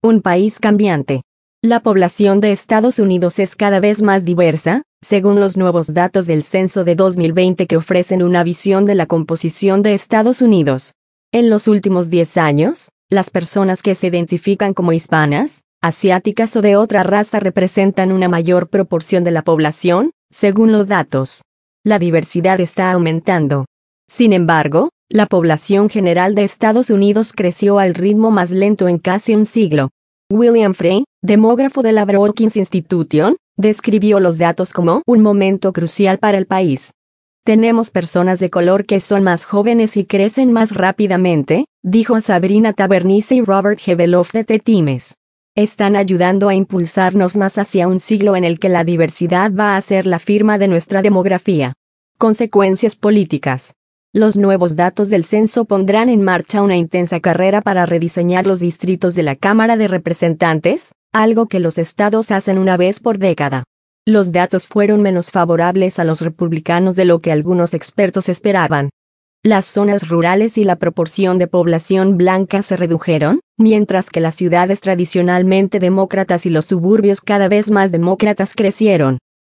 Un país cambiante. La población de Estados Unidos es cada vez más diversa, según los nuevos datos del censo de 2020 que ofrecen una visión de la composición de Estados Unidos. En los últimos 10 años, las personas que se identifican como hispanas, asiáticas o de otra raza representan una mayor proporción de la población, según los datos. La diversidad está aumentando. Sin embargo, la población general de Estados Unidos creció al ritmo más lento en casi un siglo. William Frey, demógrafo de la Brookings Institution, describió los datos como un momento crucial para el país. Tenemos personas de color que son más jóvenes y crecen más rápidamente, dijo Sabrina Tavernise y Robert Hebeloff de The Times. Están ayudando a impulsarnos más hacia un siglo en el que la diversidad va a ser la firma de nuestra demografía. Consecuencias políticas. Los nuevos datos del censo pondrán en marcha una intensa carrera para rediseñar los distritos de la Cámara de Representantes, algo que los estados hacen una vez por década. Los datos fueron menos favorables a los republicanos de lo que algunos expertos esperaban. Las zonas rurales y la proporción de población blanca se redujeron, mientras que las ciudades tradicionalmente demócratas y los suburbios cada vez más demócratas crecieron.